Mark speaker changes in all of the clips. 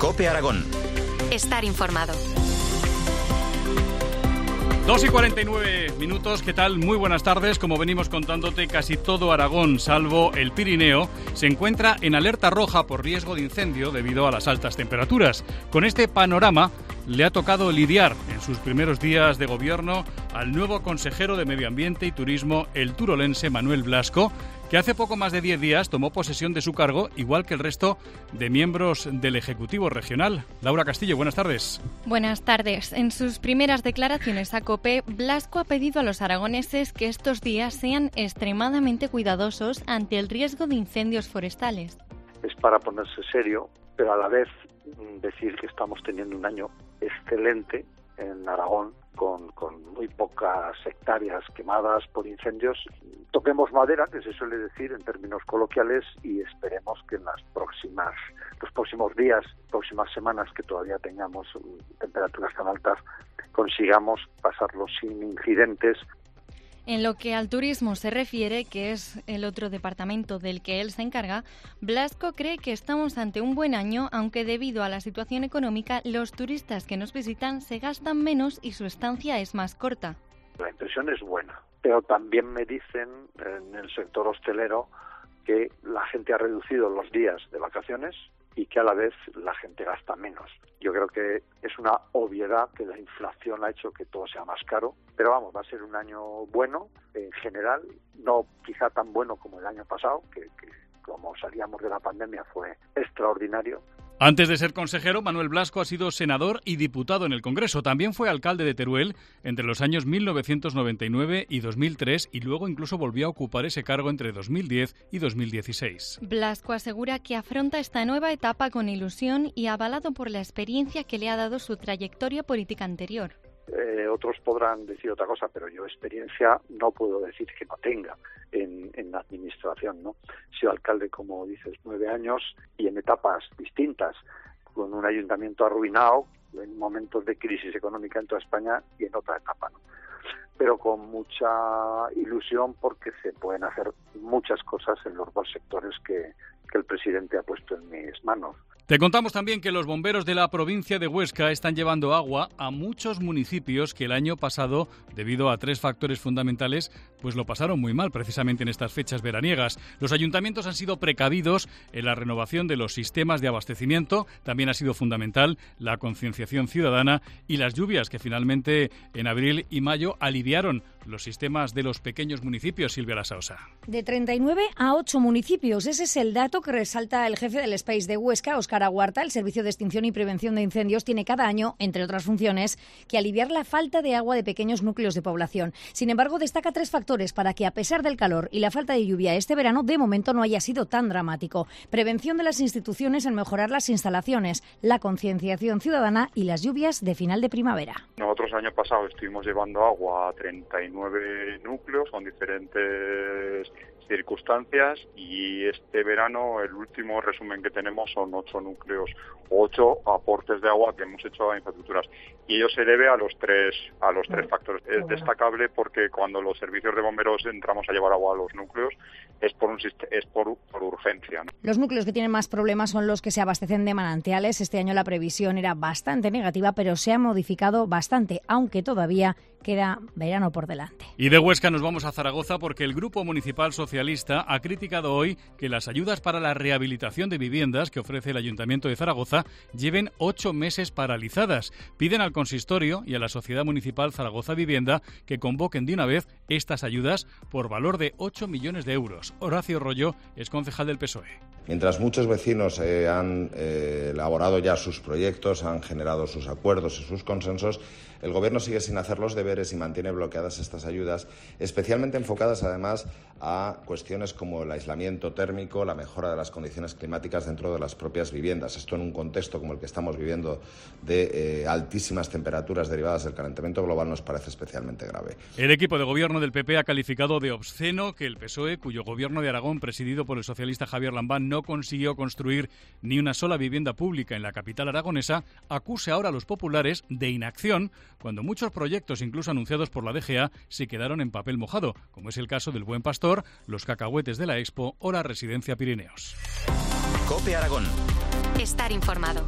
Speaker 1: COPE Aragón.
Speaker 2: Estar informado.
Speaker 3: 2:49. ¿Qué tal? Muy buenas tardes. Como venimos contándote, casi todo Aragón, salvo el Pirineo, se encuentra en alerta roja por riesgo de incendio debido a las altas temperaturas. Con este panorama le ha tocado lidiar en sus primeros días de gobierno al nuevo consejero de Medio Ambiente y Turismo, el turolense Manuel Blasco, que hace poco más de 10 días tomó posesión de su cargo, igual que el resto de miembros del Ejecutivo Regional. Laura Castillo, buenas tardes.
Speaker 4: Buenas tardes. En sus primeras declaraciones a COPE, Blasco ha pedido a los aragoneses que estos días sean extremadamente cuidadosos ante el riesgo de incendios forestales.
Speaker 5: Es para ponerse serio, pero a la vez decir que estamos teniendo un año excelente en Aragón, con muy pocas hectáreas quemadas por incendios. Toquemos madera, que se suele decir en términos coloquiales, y esperemos que en los próximos días, próximas semanas, que todavía tengamos temperaturas tan altas, consigamos pasarlo sin incidentes.
Speaker 4: En lo que al turismo se refiere, que es el otro departamento del que él se encarga, Blasco cree que estamos ante un buen año, aunque debido a la situación económica, los turistas que nos visitan se gastan menos y su estancia es más corta.
Speaker 5: La impresión es buena, pero también me dicen en el sector hostelero que la gente ha reducido los días de vacaciones y que a la vez la gente gasta menos. Yo creo que es una obviedad que la inflación ha hecho que todo sea más caro, pero vamos, va a ser un año bueno en general, no quizá tan bueno como el año pasado, que como salíamos de la pandemia fue extraordinario.
Speaker 3: Antes de ser consejero, Manuel Blasco ha sido senador y diputado en el Congreso. También fue alcalde de Teruel entre los años 1999 y 2003 y luego incluso volvió a ocupar ese cargo entre 2010 y 2016.
Speaker 4: Blasco asegura que afronta esta nueva etapa con ilusión y avalado por la experiencia que le ha dado su trayectoria política anterior.
Speaker 5: Otros podrán decir otra cosa, pero yo experiencia no puedo decir que no tenga en la administración, ¿no? He sido alcalde, como dices, 9 años y en etapas distintas, con un ayuntamiento arruinado, en momentos de crisis económica en toda España y en otra etapa, ¿no? Pero con mucha ilusión porque se pueden hacer muchas cosas en los dos sectores que el presidente ha puesto en mis manos.
Speaker 3: Te contamos también que los bomberos de la provincia de Huesca están llevando agua a muchos municipios que el año pasado, debido a 3 factores fundamentales, pues lo pasaron muy mal precisamente en estas fechas veraniegas. Los ayuntamientos han sido precavidos en la renovación de los sistemas de abastecimiento, también ha sido fundamental la concienciación ciudadana y las lluvias que finalmente en abril y mayo aliviaron los sistemas de los pequeños municipios. Silvia Lasaosa.
Speaker 6: De 39 a 8 municipios, ese es el dato que resalta el jefe del SPACE de Huesca, Óscar Aguarta. El Servicio de Extinción y Prevención de Incendios tiene cada año, entre otras funciones, que aliviar la falta de agua de pequeños núcleos de población. Sin embargo, destaca 3 factores para que, a pesar del calor y la falta de lluvia este verano, de momento no haya sido tan dramático. Prevención de las instituciones en mejorar las instalaciones, la concienciación ciudadana y las lluvias de final de primavera.
Speaker 7: Nosotros el año pasado estuvimos llevando agua a 39 núcleos con diferentes circunstancias y este verano el último resumen que tenemos son 8 núcleos, 8 aportes de agua que hemos hecho a infraestructuras y ello se debe a los tres factores. Es destacable porque cuando los servicios de bomberos entramos a llevar agua a los núcleos es por urgencia, ¿no?
Speaker 6: Los núcleos que tienen más problemas son los que se abastecen de manantiales. Este año la previsión era bastante negativa, pero se ha modificado bastante, aunque todavía queda verano por delante.
Speaker 3: Y de Huesca nos vamos a Zaragoza porque el Grupo Municipal Socialista ha criticado hoy que las ayudas para la rehabilitación de viviendas que ofrece el Ayuntamiento de Zaragoza lleven 8 meses paralizadas. Piden al consistorio y a la Sociedad Municipal Zaragoza Vivienda que convoquen de una vez estas ayudas por valor de 8 millones de euros. Horacio Rollo es concejal del PSOE.
Speaker 8: Mientras muchos vecinos han elaborado ya sus proyectos, han generado sus acuerdos y sus consensos, el Gobierno sigue sin hacer los deberes y mantiene bloqueadas estas ayudas, especialmente enfocadas además a cuestiones como el aislamiento térmico, la mejora de las condiciones climáticas dentro de las propias viviendas. Esto en un contexto como el que estamos viviendo de altísimas temperaturas derivadas del calentamiento global nos parece especialmente grave.
Speaker 3: El equipo de gobierno del PP ha calificado de obsceno que el PSOE, cuyo gobierno de Aragón, presidido por el socialista Javier Lambán, no consiguió construir ni una sola vivienda pública en la capital aragonesa, acuse ahora a los populares de inacción cuando muchos proyectos, incluso anunciados por la DGA, se quedaron en papel mojado, como es el caso del Buen Pastor, los cacahuetes de la Expo o la Residencia Pirineos.
Speaker 1: COPE Aragón.
Speaker 2: Estar informado.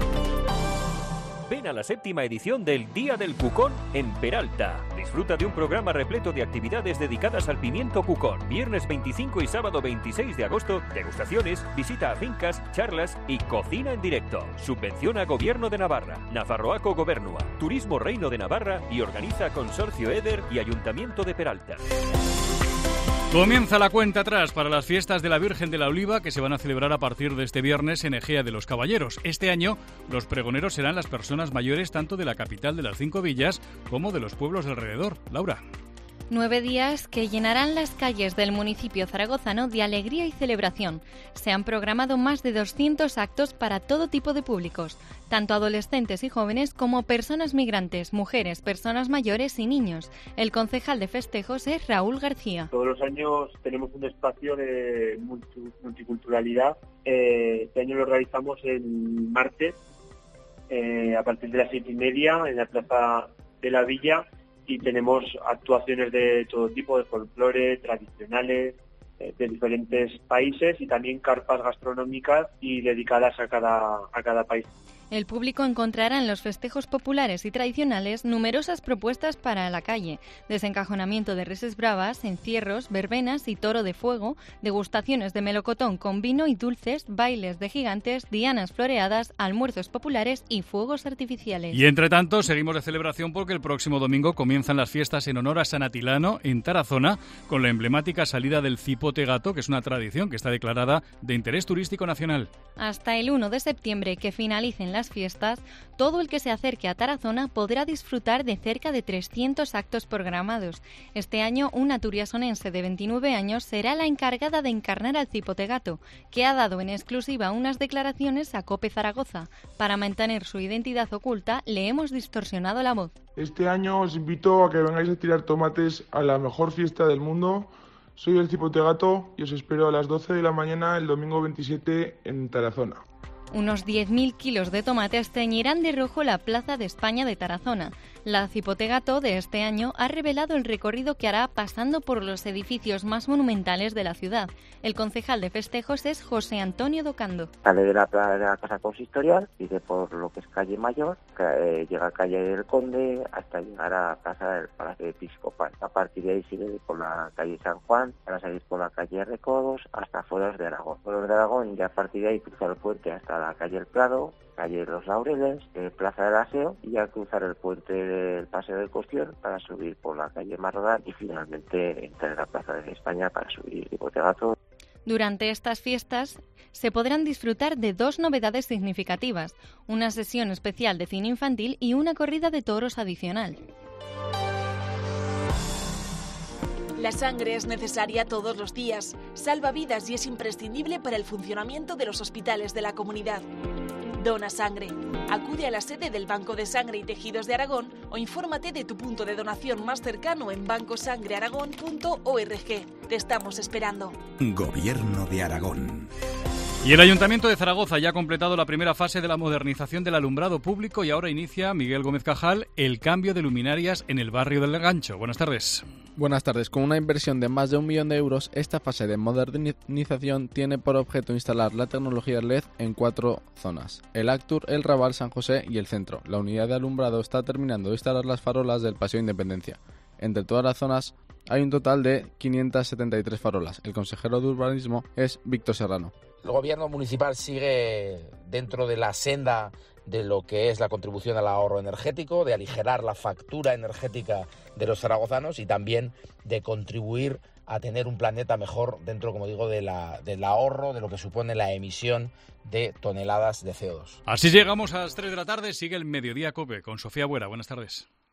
Speaker 1: Ven a la 7ª edición del Día del Cucón en Peralta. Disfruta de un programa repleto de actividades dedicadas al pimiento cucón. Viernes 25 y sábado 26 de agosto, degustaciones, visita a fincas, charlas y cocina en directo. Subvenciona Gobierno de Navarra, Nafarroaco Gobernua, Turismo Reino de Navarra y organiza Consorcio EDER y Ayuntamiento de Peralta.
Speaker 3: Comienza la cuenta atrás para las fiestas de la Virgen de la Oliva que se van a celebrar a partir de este viernes en Ejea de los Caballeros. Este año los pregoneros serán las personas mayores tanto de la capital de las 5 villas como de los pueblos de alrededor. Laura.
Speaker 4: 9 días que llenarán las calles del municipio zaragozano de alegría y celebración. Se han programado más de 200 actos para todo tipo de públicos, tanto adolescentes y jóvenes como personas migrantes, mujeres, personas mayores y niños. El concejal de festejos es Raúl García.
Speaker 9: Todos los años tenemos un espacio de multiculturalidad. Este año lo realizamos el martes a partir de las 7:30 en la Plaza de la Villa. Y tenemos actuaciones de todo tipo, de folclore, tradicionales, de diferentes países y también carpas gastronómicas y dedicadas a cada país.
Speaker 4: El público encontrará en los festejos populares y tradicionales numerosas propuestas para la calle: desencajonamiento de reses bravas, encierros, verbenas y toro de fuego, degustaciones de melocotón con vino y dulces, bailes de gigantes, dianas floreadas, almuerzos populares y fuegos artificiales.
Speaker 3: Y entre tanto, seguimos de celebración porque el próximo domingo comienzan las fiestas en honor a San Atilano en Tarazona con la emblemática salida del cipote gato, que es una tradición que está declarada de interés turístico nacional.
Speaker 4: Hasta el 1 de septiembre, que finalicen las fiestas, todo el que se acerque a Tarazona podrá disfrutar de cerca de 300 actos programados. Este año, una turiasonense de 29 años será la encargada de encarnar al cipote gato, que ha dado en exclusiva unas declaraciones a COPE Zaragoza. Para mantener su identidad oculta, le hemos distorsionado la voz.
Speaker 10: Este año os invito a que vengáis a tirar tomates a la mejor fiesta del mundo. Soy el cipote gato y os espero a las 12 de la mañana el domingo 27 en Tarazona.
Speaker 4: Unos 10.000 kilos de tomates teñirán de rojo la Plaza de España de Tarazona. La Cipote Gato de este año ha revelado el recorrido que hará pasando por los edificios más monumentales de la ciudad. El concejal de festejos es José Antonio Docando.
Speaker 11: Sale de la Casa Consistorial, sigue por lo que es Calle Mayor, llega a Calle del Conde hasta llegar a Casa del Palacio Episcopal. A partir de ahí sigue por la Calle San Juan, para salir por la Calle Recodos hasta Fueros de Aragón. Fueros de Aragón, y a partir de ahí cruzar el puente hasta la Calle El Prado, Calle Los Laureles, Plaza del Aseo, y al cruzar el puente del Paseo del Costión para subir por la Calle Marrodán y finalmente entrar en la Plaza de España para subir Cipote Gato.
Speaker 4: Durante estas fiestas se podrán disfrutar de 2 novedades significativas: una sesión especial de cine infantil y una corrida de toros adicional.
Speaker 12: La sangre es necesaria todos los días, salva vidas y es imprescindible para el funcionamiento de los hospitales de la comunidad. Dona sangre. Acude a la sede del Banco de Sangre y Tejidos de Aragón o infórmate de tu punto de donación más cercano en bancosangrearagón.org. Te estamos esperando.
Speaker 13: Gobierno de Aragón.
Speaker 3: Y el Ayuntamiento de Zaragoza ya ha completado la primera fase de la modernización del alumbrado público y ahora inicia, Miguel Gómez Cajal, el cambio de luminarias en el barrio del Gancho. Buenas tardes.
Speaker 14: Buenas tardes. Con una inversión de más de 1 millón de euros, esta fase de modernización tiene por objeto instalar la tecnología LED en 4 zonas: el Actur, el Raval, San José y el Centro. La unidad de alumbrado está terminando de instalar las farolas del Paseo Independencia. Entre todas las zonas hay un total de 573 farolas. El consejero de Urbanismo es Víctor Serrano.
Speaker 15: El gobierno municipal sigue dentro de la senda de lo que es la contribución al ahorro energético, de aligerar la factura energética de los zaragozanos y también de contribuir a tener un planeta mejor dentro, como digo, del ahorro, de lo que supone la emisión de toneladas de CO2.
Speaker 3: Así llegamos a las 3 de la tarde. Sigue el Mediodía COPE con Sofía Buera. Buenas tardes.